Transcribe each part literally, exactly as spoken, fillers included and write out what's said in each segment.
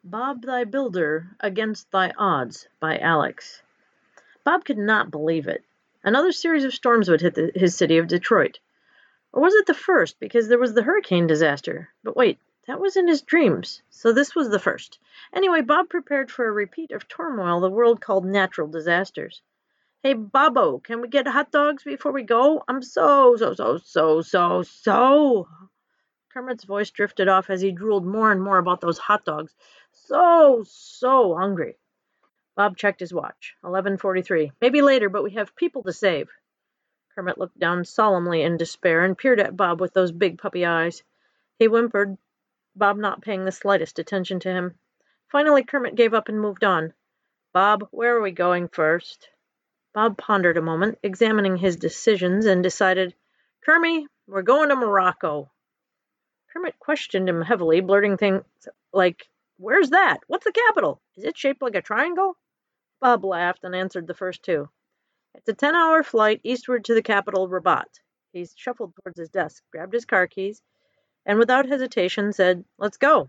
Bob Thy Builder Against Thy Odds by Alex. Bob could not believe it. Another series of storms would hit the, his city of Detroit. Or was it the first, because there was the hurricane disaster? But wait, that was in his dreams, so this was the first. Anyway, Bob prepared for a repeat of turmoil the world called natural disasters. Hey, Bobo, can we get hot dogs before we go? I'm so, so, so, so, so, so. Kermit's voice drifted off as he drooled more and more about those hot dogs. So, so hungry. Bob checked his watch. eleven forty-three. Maybe later, but we have people to save. Kermit looked down solemnly in despair and peered at Bob with those big puppy eyes. He whimpered, Bob not paying the slightest attention to him. Finally, Kermit gave up and moved on. Bob, where are we going first? Bob pondered a moment, examining his decisions, and decided, Kermie, we're going to Morocco. Kermit questioned him heavily, blurting things like, Where's that? What's the capital? Is it shaped like a triangle? Bob laughed and answered the first two. It's a ten-hour flight eastward to the capital, Rabat. He shuffled towards his desk, grabbed his car keys, and without hesitation said, Let's go.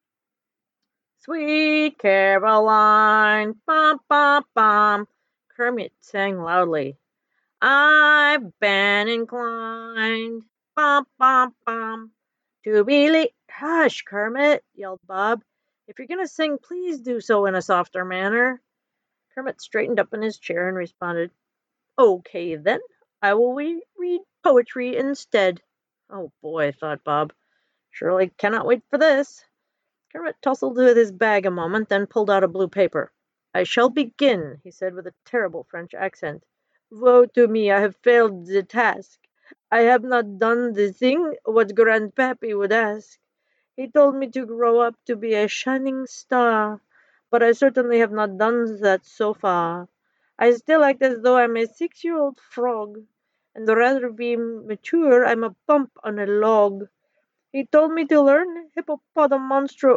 Sweet Caroline, bum, bum, bum, Kermit sang loudly. I've been inclined, bum, bum, bum, to believe. Hush, Kermit, yelled Bob. If you're going to sing, please do so in a softer manner. Kermit straightened up in his chair and responded, Okay, then, I will re- read poetry instead. Oh boy, thought Bob. Surely cannot wait for this. Kermit tussled with his bag a moment, then pulled out a blue paper. I shall begin, he said with a terrible French accent. Woe to me, I have failed the task. I have not done the thing what Grandpappy would ask. He told me to grow up to be a shining star, but I certainly have not done that so far. I still act as though I'm a six-year-old frog, and rather be mature I'm a bump on a log. He told me to learn hippopotamonstro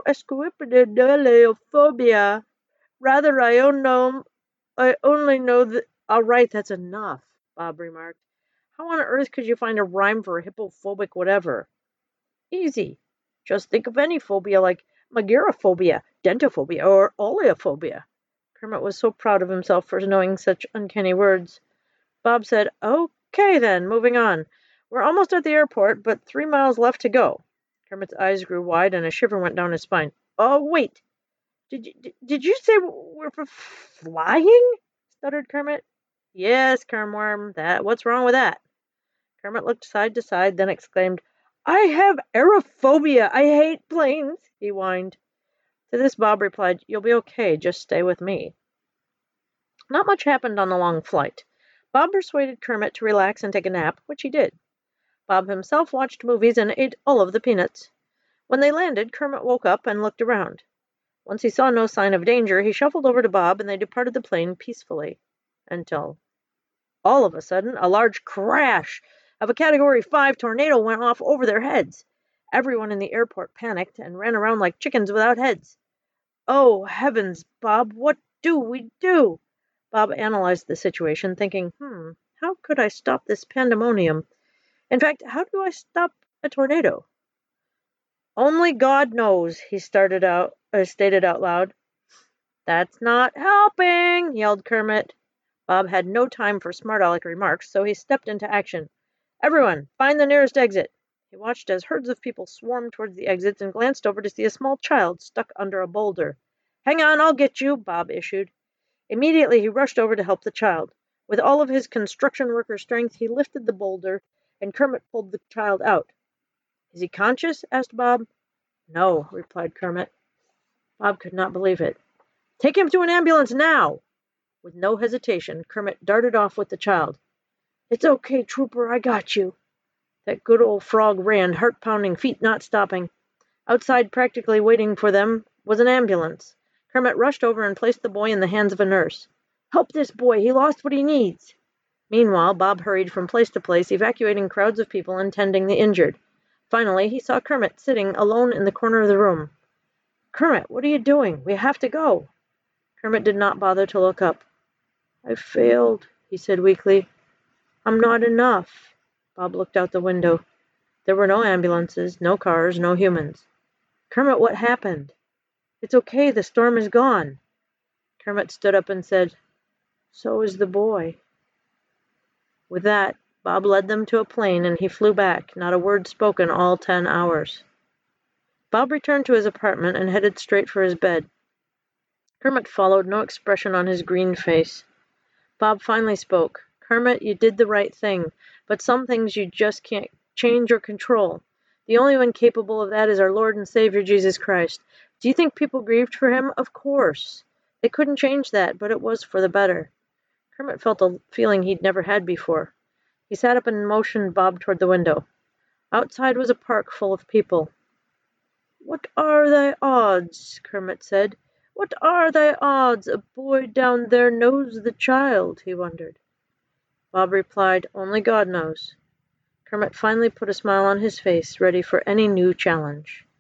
esquipedaleophobia. Rather, I don't know, I only know that... All right, that's enough, Bob remarked. How on earth could you find a rhyme for hippophobic whatever? Easy. Just think of any phobia like megarophobia, dentophobia, or oleophobia. Kermit was so proud of himself for knowing such uncanny words. Bob said, Okay then, moving on. We're almost at the airport, but three miles left to go. Kermit's eyes grew wide and a shiver went down his spine. Oh, wait. Did you, did, did you say we're f- flying? Stuttered Kermit. Yes, Kermworm. That, what's wrong with that? Kermit looked side to side, then exclaimed, I have aerophobia. I hate planes, he whined. To this Bob replied, You'll be okay. Just stay with me. Not much happened on the long flight. Bob persuaded Kermit to relax and take a nap, which he did. Bob himself watched movies and ate all of the peanuts. When they landed, Kermit woke up and looked around. Once he saw no sign of danger, he shuffled over to Bob and they departed the plane peacefully. Until, all of a sudden, a large crash of a Category five tornado went off over their heads. Everyone in the airport panicked and ran around like chickens without heads. Oh, heavens, Bob, what do we do? Bob analyzed the situation, thinking, hmm, how could I stop this pandemonium? In fact, how do I stop a tornado? Only God knows, he started out, uh, stated out loud. That's not helping, yelled Kermit. Bob had no time for smart aleck remarks, so he stepped into action. Everyone, find the nearest exit. He watched as herds of people swarmed towards the exits and glanced over to see a small child stuck under a boulder. Hang on, I'll get you, Bob issued. Immediately, he rushed over to help the child. With all of his construction worker strength, he lifted the boulder, and Kermit pulled the child out. Is he conscious? Asked Bob. No, replied Kermit. Bob could not believe it. Take him to an ambulance now! With no hesitation, Kermit darted off with the child. It's okay, Trooper, I got you. That good old frog ran, heart-pounding, feet not stopping. Outside, practically waiting for them, was an ambulance. Kermit rushed over and placed the boy in the hands of a nurse. Help this boy, he lost what he needs. Meanwhile, Bob hurried from place to place, evacuating crowds of people and tending the injured. Finally, he saw Kermit sitting alone in the corner of the room. Kermit, what are you doing? We have to go. Kermit did not bother to look up. I failed, he said weakly. I'm not enough. Bob looked out the window. There were no ambulances, no cars, no humans. Kermit, what happened? It's okay, the storm is gone. Kermit stood up and said, So is the boy. With that, Bob led them to a plane and he flew back, not a word spoken all ten hours. Bob returned to his apartment and headed straight for his bed. Kermit followed, no expression on his green face. Bob finally spoke. Kermit, you did the right thing, but some things you just can't change or control. The only one capable of that is our Lord and Savior Jesus Christ. Do you think people grieved for him? Of course. They couldn't change that, but it was for the better. Kermit felt a feeling he'd never had before. He sat up and motioned Bob toward the window. Outside was a park full of people. What are thy odds? Kermit said. What are thy odds? A boy down there knows the child, he wondered. Bob replied, Only God knows. Kermit finally put a smile on his face, ready for any new challenge.